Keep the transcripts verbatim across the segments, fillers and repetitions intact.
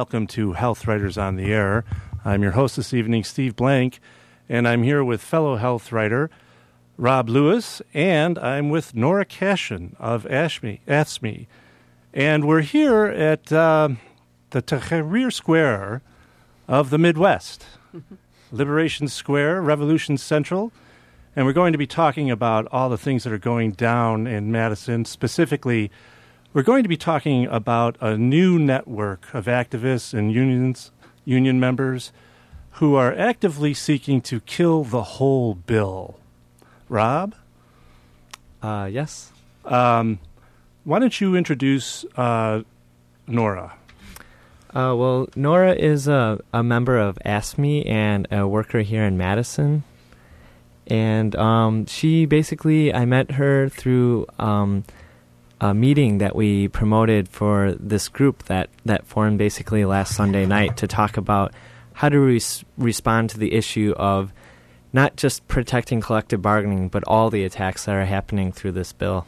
welcome to Health Writers on the Air. I'm your host this evening, Steve Blank, and I'm here with fellow health writer Rob Lewis, and I'm with Nora Cashin of ASHME, ASME. And we're here at uh, the Tahrir Square of the Midwest, Liberation Square, Revolution Central, and we're going to be talking about all the things that are going down in Madison. Specifically, we're going to be talking about a new network of activists and unions, union members who are actively seeking to kill the whole bill. Rob? Uh, yes. Um, why don't you introduce uh, Nora? Uh, well, Nora is a, a member of ASME and a worker here in Madison. And um, she basically, I met her through um, a meeting that we promoted for this group that, that formed basically last Sunday night to talk about how to res- respond to the issue of not just protecting collective bargaining, but all the attacks that are happening through this bill.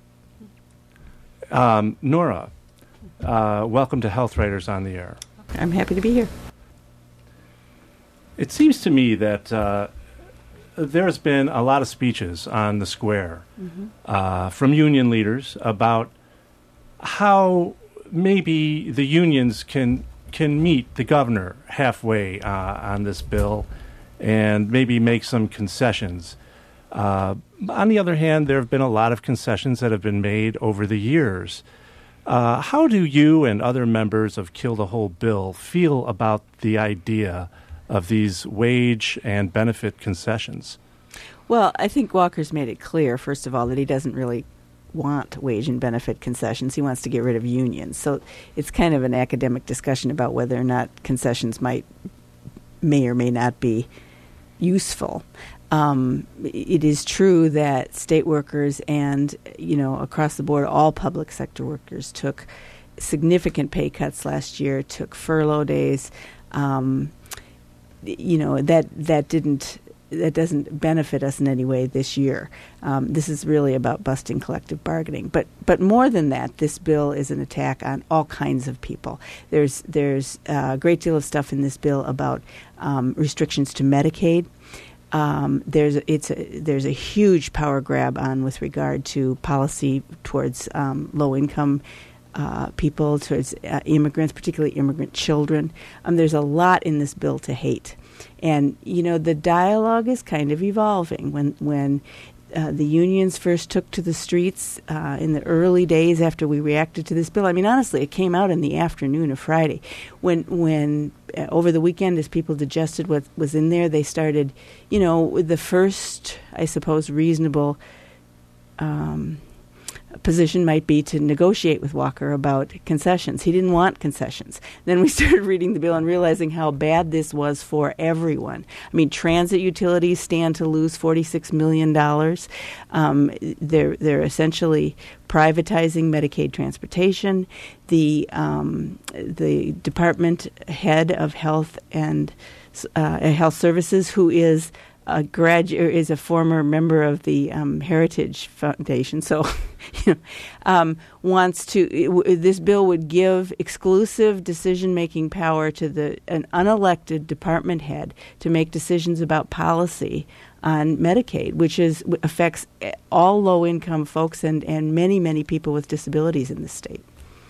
Um, Nora, uh, welcome to Health Writers on the Air. I'm happy to be here. It seems to me that uh, there's been a lot of speeches on the square mm-hmm. uh, from union leaders about how maybe the unions can can meet the governor halfway uh, on this bill and maybe make some concessions. Uh, on the other hand, there have been a lot of concessions that have been made over the years. Uh, how do you and other members of Kill the Whole Bill feel about the idea of these wage and benefit concessions? Well, I think Walker's made it clear, first of all, that he doesn't really want wage and benefit concessions. He wants to get rid of unions. So it's kind of an academic discussion about whether or not concessions might may or may not be useful. Um, it is true that state workers and, you know, across the board, all public sector workers took significant pay cuts last year, took furlough days. Um, you know, that that didn't that doesn't benefit us in any way this year. Um, this is really about busting collective bargaining. But but more than that, this bill is an attack on all kinds of people. There's there's a great deal of stuff in this bill about um, restrictions to Medicaid. Um, there's it's a, there's a huge power grab on with regard to policy towards um, low income uh, people, towards uh, immigrants, particularly immigrant children. Um, there's a lot in this bill to hate, and you know the dialogue is kind of evolving. When when uh, the unions first took to the streets uh, in the early days after we reacted to this bill, I mean honestly, it came out in the afternoon of Friday. When when Uh, over the weekend, as people digested what was in there, they started, you know, the first, I suppose, reasonable um, position might be to negotiate with Walker about concessions. He didn't want concessions. Then we started reading the bill and realizing how bad this was for everyone. I mean, transit utilities stand to lose forty-six million dollars. Um, they're, they're essentially privatizing Medicaid transportation. The um, the department head of health and uh, health services, who is a graduate, is a former member of the um, Heritage Foundation, so you know, um, wants to. It w- this bill would give exclusive decision-making power to the an unelected department head to make decisions about policy on Medicaid, which is affects all low-income folks and, and many, many people with disabilities in the state.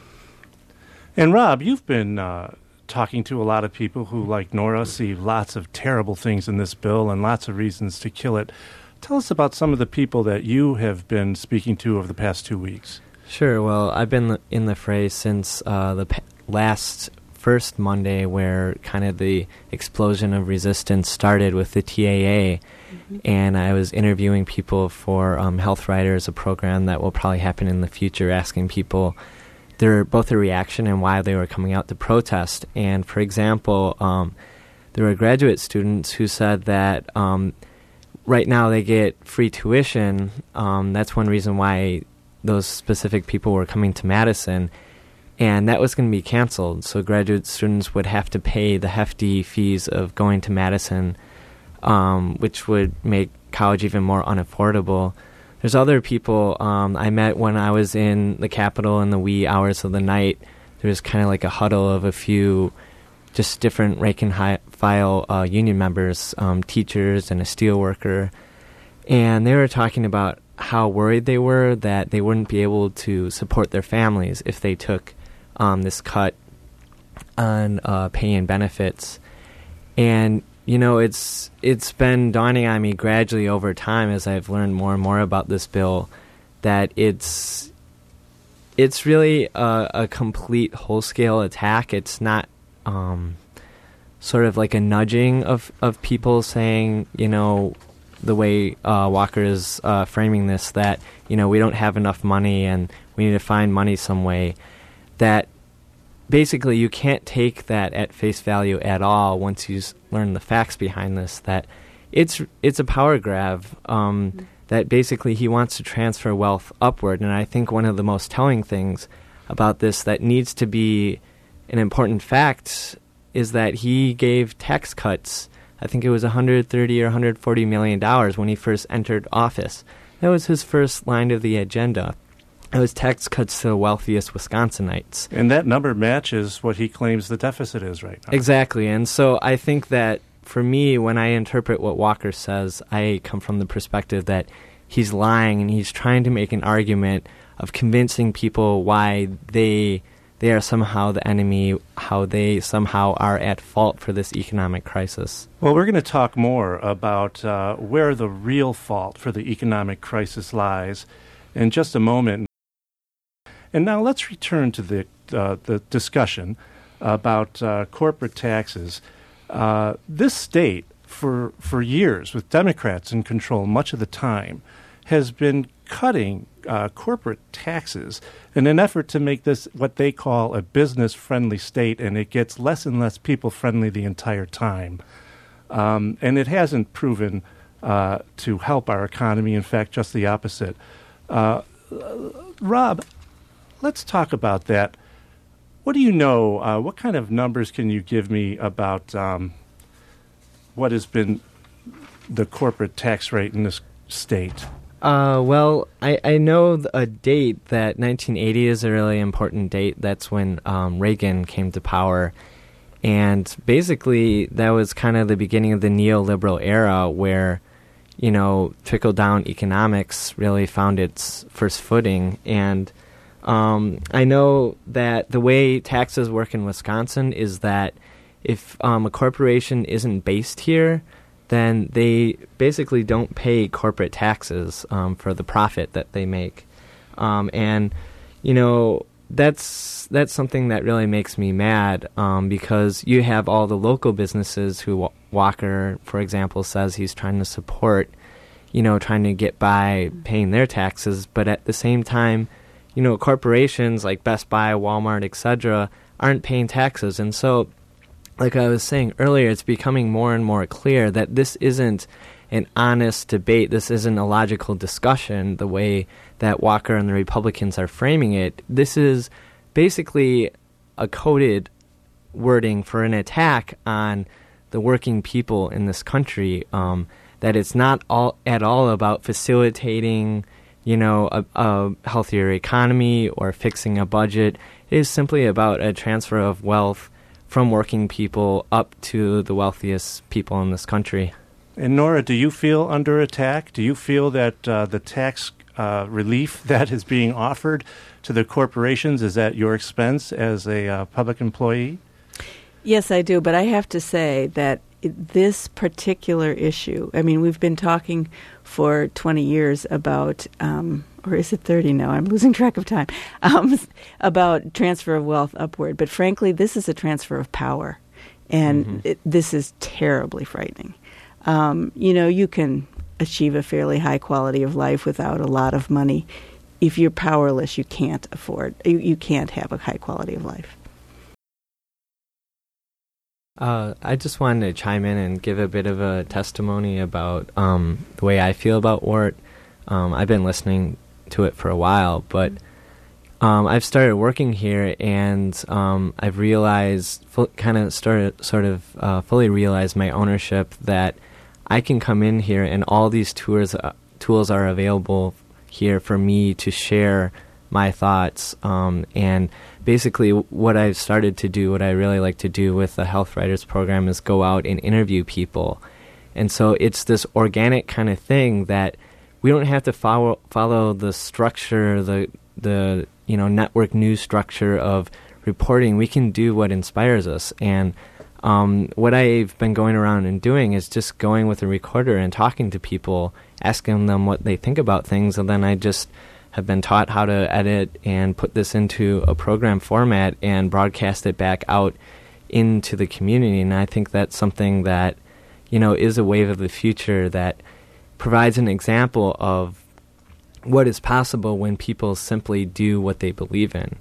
And Rob, you've been uh, talking to a lot of people who, like Nora, see lots of terrible things in this bill and lots of reasons to kill it. Tell us about some of the people that you have been speaking to over the past two weeks. Sure. Well, I've been in the fray since uh, the pa- last first Monday where kind of the explosion of resistance started with the T A A. Mm-hmm. And I was interviewing people for um, Health Writers, a program that will probably happen in the future, asking people their both their reaction and why they were coming out to protest. And for example, um, there were graduate students who said that um, right now they get free tuition. Um, that's one reason why those specific people were coming to Madison. And that was going to be canceled. So graduate students would have to pay the hefty fees of going to Madison, um, which would make college even more unaffordable. There's other people um, I met when I was in the Capitol in the wee hours of the night. there was kind of like a huddle of a few just different rank and high file uh, union members, um, teachers and a steel worker. And they were talking about how worried they were that they wouldn't be able to support their families if they took um, this cut on uh, pay and benefits. And, you know, it's it's been dawning on me gradually over time as I've learned more and more about this bill that it's it's really a, a complete whole-scale attack. It's not um, sort of like a nudging of, of people saying, you know, the way uh, Walker is uh, framing this, that, you know, we don't have enough money and we need to find money some way, that basically you can't take that at face value at all once you s- learn the facts behind this, that it's it's a power grab, um, mm-hmm. that basically he wants to transfer wealth upward. And I think one of the most telling things about this that needs to be an important fact is that he gave tax cuts. I think it was one hundred thirty or one hundred forty million dollars when he first entered office. That was his first line of the agenda. It was tax cuts to the wealthiest Wisconsinites. And that number matches what he claims the deficit is right now. Exactly. And so I think that for me, when I interpret what Walker says, I come from the perspective that he's lying and he's trying to make an argument of convincing people why they they are somehow the enemy, how they somehow are at fault for this economic crisis. Well, we're going to talk more about uh, where the real fault for the economic crisis lies in just a moment. And now let's return to the uh, the discussion about uh, corporate taxes. Uh, this state, for for years, with Democrats in control much of the time, has been cutting uh, corporate taxes in an effort to make this what they call a business-friendly state, and it gets less and less people-friendly the entire time. Um, and it hasn't proven uh, to help our economy. In fact, just the opposite. Uh, Rob, let's talk about that. What do you know? Uh, what kind of numbers can you give me about um, what has been the corporate tax rate in this state? Uh, well, I, I know th- a date that nineteen eighty is a really important date. That's when um, Reagan came to power. And basically, that was kind of the beginning of the neoliberal era where, you know, trickle-down economics really found its first footing. And um, I know that the way taxes work in Wisconsin is that if um, a corporation isn't based here, then they basically don't pay corporate taxes um, for the profit that they make. Um, and, you know, that's that's something that really makes me mad um, because you have all the local businesses who Walker, for example, says he's trying to support, you know, trying to get by paying their taxes. But at the same time, you know, corporations like Best Buy, Walmart, et cetera, aren't paying taxes. And so, like I was saying earlier, it's becoming more and more clear that this isn't an honest debate. This isn't a logical discussion the way that Walker and the Republicans are framing it. This is basically a coded wording for an attack on the working people in this country, um, that it's not all at all about facilitating, you know, a, a healthier economy or fixing a budget. It is simply about a transfer of wealth from working people up to the wealthiest people in this country. And Nora, do you feel under attack? Do you feel that uh, the tax uh, relief that is being offered to the corporations is at your expense as a uh, public employee? Yes, I do. But I have to say that this particular issue, I mean, we've been talking for twenty years about, um, or is it thirty now? I'm losing track of time, um, about transfer of wealth upward. But frankly, this is a transfer of power. And mm-hmm. it, this is terribly frightening. Um, you know, you can achieve a fairly high quality of life without a lot of money. If you're powerless, you can't afford, you, you can't have a high quality of life. Uh, I just wanted to chime in and give a bit of a testimony about um, the way I feel about W O R T. Um, I've been listening to it for a while, but um, I've started working here, and um, I've realized, fu- kind of started, sort of uh, fully realized my ownership that I can come in here, and all these tours, uh, tools are available here for me to share my thoughts, um, and basically what I've started to do, what I really like to do with the Health Writers Program is go out and interview people. And so it's this organic kind of thing that we don't have to follow follow the structure, the the you know network news structure of reporting. We can do what inspires us. And um, what I've been going around and doing is just going with a recorder and talking to people, asking them what they think about things, and then I just have been taught how to edit and put this into a program format and broadcast it back out into the community. And I think that's something that you know, is a wave of the future that provides an example of what is possible when people simply do what they believe in.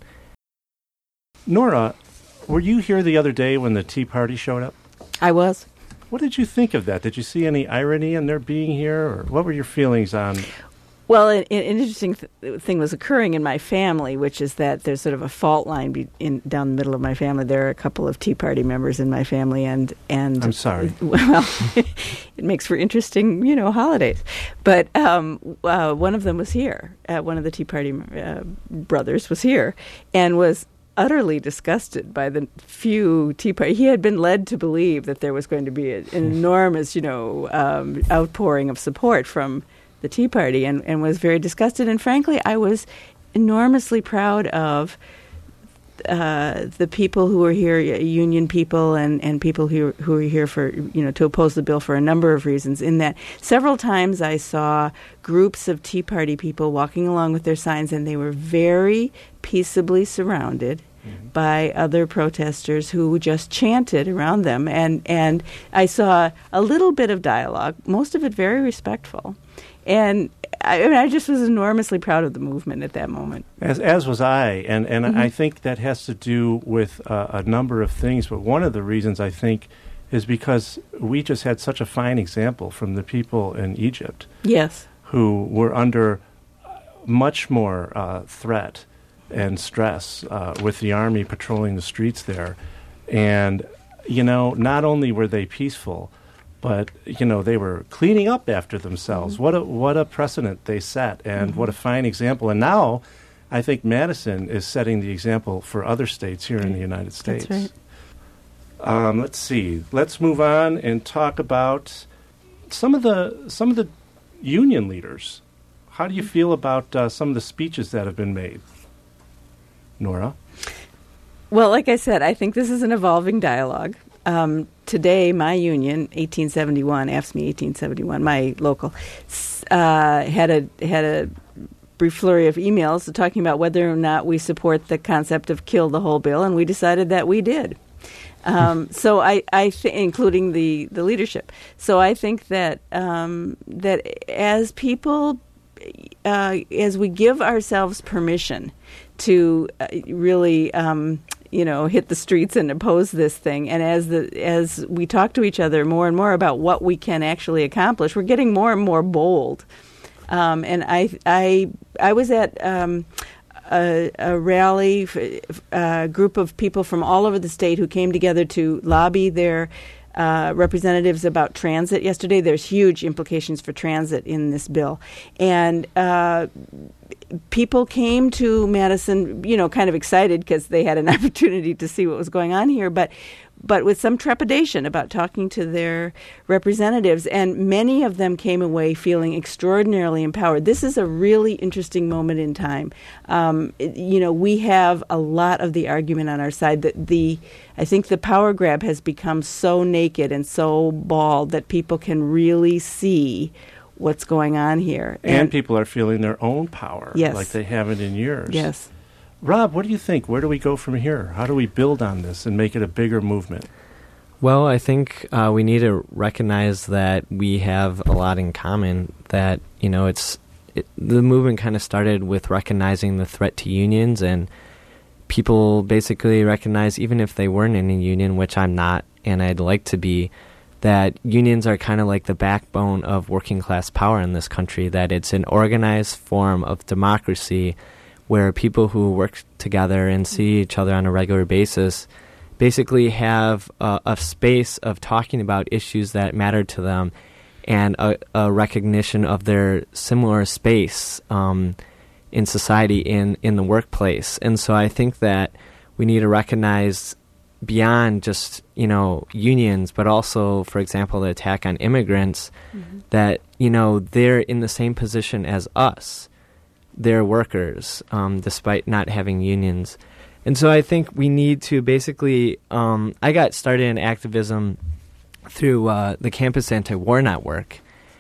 Nora, were you here the other day when the Tea Party showed up? I was. What did you think of that? Did you see any irony in their being here, or what were your feelings on? Well, an, an interesting th- thing was occurring in my family, which is that there's sort of a fault line be- in down the middle of my family. There are a couple of Tea Party members in my family, and and I'm sorry. Well, it makes for interesting, you know, holidays. But um, uh, one of them was here. Uh, one of the Tea Party uh, brothers was here, and was utterly disgusted by the few Tea Party. He had been led to believe that there was going to be a, an enormous, you know, um, outpouring of support from the Tea Party, and, and was very disgusted. And frankly, I was enormously proud of uh, the people who were here, union people and, and people who who were here for, you know, to oppose the bill for a number of reasons. In that several times I saw groups of Tea Party people walking along with their signs, and they were very peaceably surrounded mm-hmm. by other protesters who just chanted around them. And, and I saw a little bit of dialogue, most of it very respectful. And I, I mean, I just was enormously proud of the movement at that moment. As as was I, and, and mm-hmm. I think that has to do with uh, a number of things. But one of the reasons, I think, is because we just had such a fine example from the people in Egypt. Yes. Who were under much more uh, threat and stress uh, with the army patrolling the streets there. And, you know, not only were they peaceful, but, you know, they were cleaning up after themselves. Mm-hmm. What a what a precedent they set, and mm-hmm. what a fine example. And now I think Madison is setting the example for other states here in the United States. That's right. Um, let's see. Let's move on and talk about some of the some of the union leaders. How do you feel about uh, some of the speeches that have been made? Nora? Well, like I said, I think this is an evolving dialogue. Um, today, my union, eighteen seventy-one, A F S C M E eighteen seventy-one, my local, uh, had a had a brief flurry of emails talking about whether or not we support the concept of kill the whole bill, and we decided that we did. Um, so I, I th- including the, the leadership. So I think that um, that as people, uh, as we give ourselves permission to uh, really. Um, you know, hit the streets and oppose this thing. And as the as we talk to each other more and more about what we can actually accomplish, we're getting more and more bold. Um, and I I I was at um, a, a rally, a group of people from all over the state who came together to lobby their uh, representatives about transit yesterday. There's huge implications for transit in this bill. And uh people came to Madison, you know, kind of excited because they had an opportunity to see what was going on here, but but with some trepidation about talking to their representatives. And many of them came away feeling extraordinarily empowered. This is a really interesting moment in time. Um, it, you know, we have a lot of the argument on our side that the, I think the power grab has become so naked and so bald that people can really see what's going on here. And, and people are feeling their own power, yes. like they haven't in years. Yes. Rob, what do you think? Where do we go from here? How do we build on this and make it a bigger movement? Well, I think uh, we need to recognize that we have a lot in common, that, you know, it's it, the movement kind of started with recognizing the threat to unions, and people basically recognize, even if they weren't in a union, which I'm not and I'd like to be, that unions are kind of like the backbone of working class power in this country, that it's an organized form of democracy where people who work together and see each other on a regular basis basically have a, a space of talking about issues that matter to them, and a, a recognition of their similar space um, in society, in, in the workplace. And so I think that we need to recognize beyond just, you know, unions, but also, for example, the attack on immigrants, mm-hmm. that, you know, they're in the same position as us. They're workers, um, despite not having unions. And so I think we need to basically, um, I got started in activism through uh, the Campus Anti-War Network.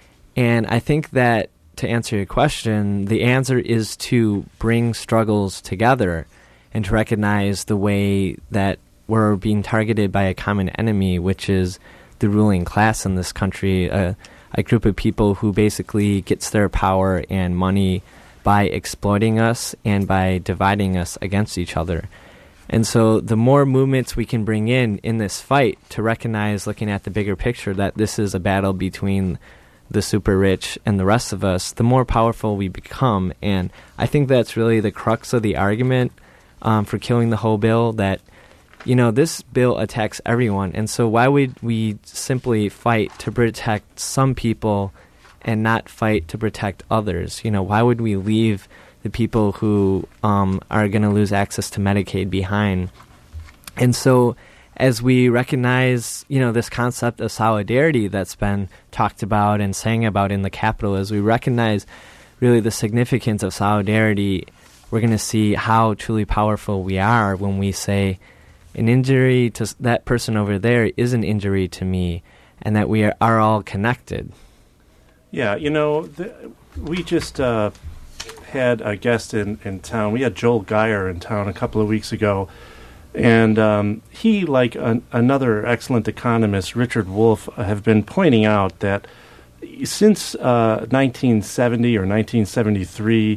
And I think that, to answer your question, the answer is to bring struggles together and to recognize the way that we're being targeted by a common enemy, which is the ruling class in this country, uh, a group of people who basically gets their power and money by exploiting us and by dividing us against each other. And so the more movements we can bring in in this fight to recognize, looking at the bigger picture, that this is a battle between the super rich and the rest of us, the more powerful we become. And I think that's really the crux of the argument um, for killing the whole bill, that, you know, this bill attacks everyone. And so why would we simply fight to protect some people and not fight to protect others? You know, why would we leave the people who um, are going to lose access to Medicaid behind? And so as we recognize, you know, this concept of solidarity that's been talked about and sang about in the Capitol, as we recognize really the significance of solidarity, we're going to see how truly powerful we are when we say, an injury to that person over there is an injury to me, and that we are, are all connected. Yeah, you know, the, we just uh, had a guest in, in town. We had Joel Geyer in town a couple of weeks ago, and um, he, like an, another excellent economist, Richard Wolff, have been pointing out that since uh, nineteen seventy or nineteen seventy-three,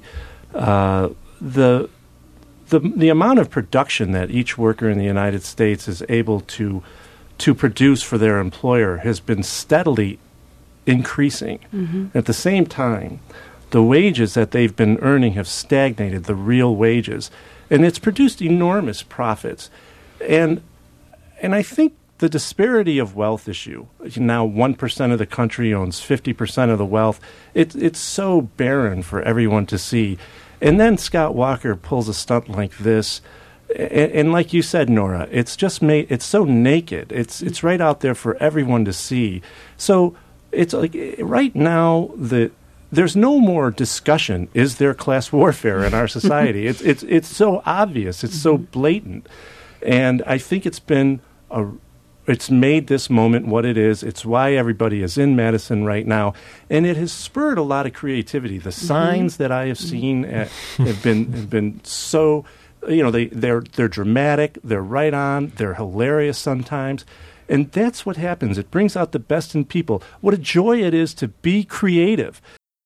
uh, the The the amount of production that each worker in the United States is able to to produce for their employer has been steadily increasing. Mm-hmm. At the same time, the wages that they've been earning have stagnated, the real wages, and it's produced enormous profits. And and I think the disparity of wealth issue, now one percent of the country owns fifty percent of the wealth, it, it's so barren for everyone to see. And then Scott Walker pulls a stunt like this, and, and like you said, Nora, it's just made. It's so naked. It's it's right out there for everyone to see. So it's like right now the there's no more discussion. Is there class warfare in our society? it's it's it's so obvious. It's so blatant, and I think it's been a. It's made this moment what it is. It's why everybody is in Madison right now. And it has spurred a lot of creativity. The mm-hmm. signs that I have seen uh, have been have been so, you know, they, they're, they're dramatic. They're right on. They're hilarious sometimes. And that's what happens. It brings out the best in people. What a joy it is to be creative.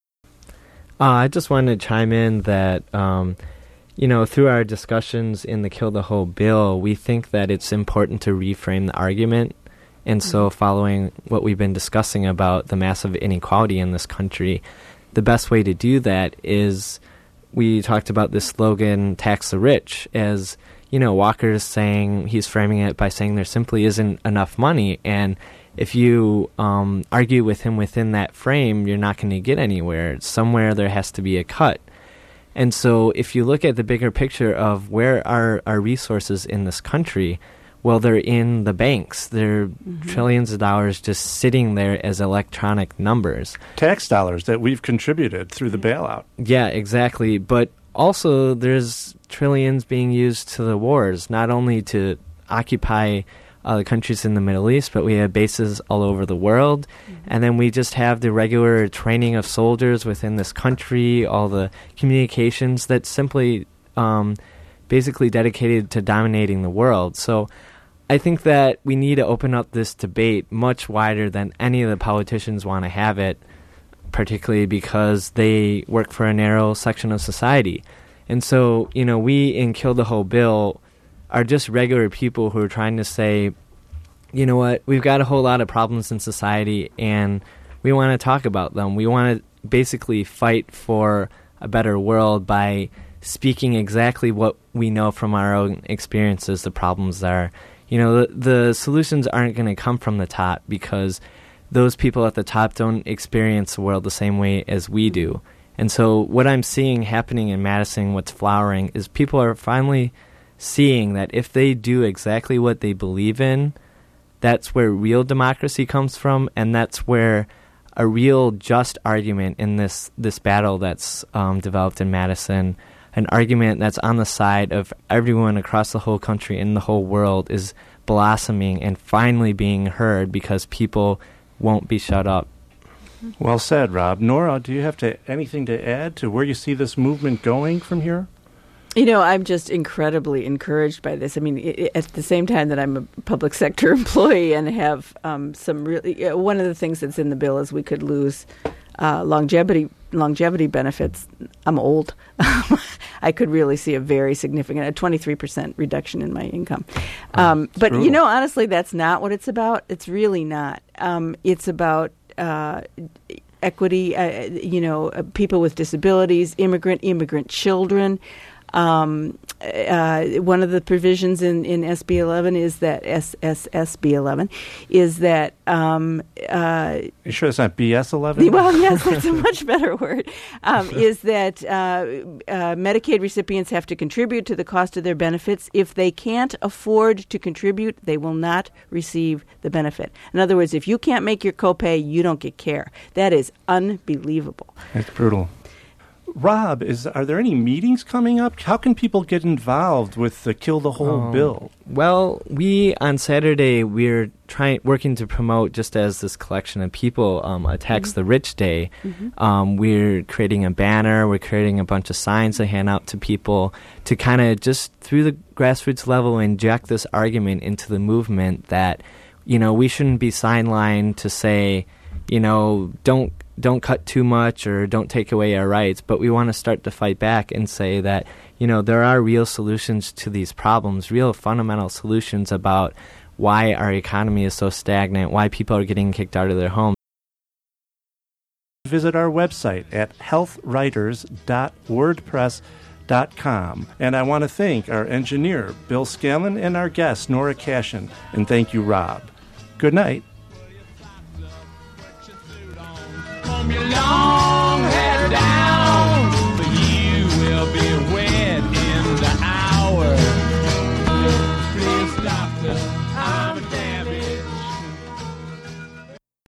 Uh, I just wanted to chime in that... Um, You know, through our discussions in the Kill the Whole bill, we think that it's important to reframe the argument. And so following what we've been discussing about the massive inequality in this country, the best way to do that is, we talked about this slogan, tax the rich, as, you know, Walker's saying, he's framing it by saying there simply isn't enough money. And if you um, argue with him within that frame, you're not going to get anywhere. Somewhere there has to be a cut. And so if you look at the bigger picture of where are our resources in this country, well, they're in the banks. They're mm-hmm. trillions of dollars just sitting there as electronic numbers. Tax dollars that we've contributed through the bailout. Yeah, exactly. But also there's trillions being used to the wars, not only to occupy uh, the countries in the Middle East, but we have bases all over the world. Mm-hmm. And then we just have the regular training of soldiers within this country, all the communications that's simply um, basically dedicated to dominating the world. So I think that we need to open up this debate much wider than any of the politicians want to have it, particularly because they work for a narrow section of society. And so, you know, we in Kill the Whole Bill are just regular people who are trying to say, you know what, we've got a whole lot of problems in society and we want to talk about them. We want to basically fight for a better world by speaking exactly what we know from our own experiences the problems are. You know, the, the solutions aren't going to come from the top because those people at the top don't experience the world the same way as we do. And so what I'm seeing happening in Madison, what's flowering, is people are finally seeing that if they do exactly what they believe in, that's where real democracy comes from, and that's where a real just argument in this, this battle that's um, developed in Madison, an argument that's on the side of everyone across the whole country and the whole world, is blossoming and finally being heard because people won't be shut up. Well said, Rob. Nora, do you have to anything to add to where you see this movement going from here? You know, I'm just incredibly encouraged by this. I mean, it, at the same time that I'm a public sector employee and have um, some really, uh, one of the things that's in the bill is we could lose uh, longevity longevity benefits. I'm old. I could really see a very significant, a twenty-three percent reduction in my income. Um, oh, but, brutal. you know, honestly, that's not what it's about. It's really not. Um, it's about uh, equity, uh, you know, uh, people with disabilities, immigrant, immigrant children. Um, uh, one of the provisions in, in S B eleven is that S S S B eleven is that. Um, uh, you sure it's not B S eleven? Well, yes, that's a much better word. Um, is that uh, uh, Medicaid recipients have to contribute to the cost of their benefits. If they can't afford to contribute, they will not receive the benefit. In other words, if you can't make your copay, you don't get care. That is unbelievable. It's brutal. Rob, is are there any meetings coming up? How can people get involved with the Kill the Whole Um, bill? Well, we on Saturday we're trying working to promote, just as this collection of people um, attacks Mm-hmm. the Rich Day. Mm-hmm. Um, we're creating a banner. We're creating a bunch of signs to hand out to people to kind of just through the grassroots level inject this argument into the movement that, you know, we shouldn't be sidelined to say, you know, don't. don't cut too much or don't take away our rights, but we want to start to fight back and say that, you know, there are real solutions to these problems, real fundamental solutions about why our economy is so stagnant, why people are getting kicked out of their homes. Visit our website at health writers dot wordpress dot com. And I want to thank our engineer, Bill Scanlon, and our guest, Nora Cashin. And thank you, Rob. Good night.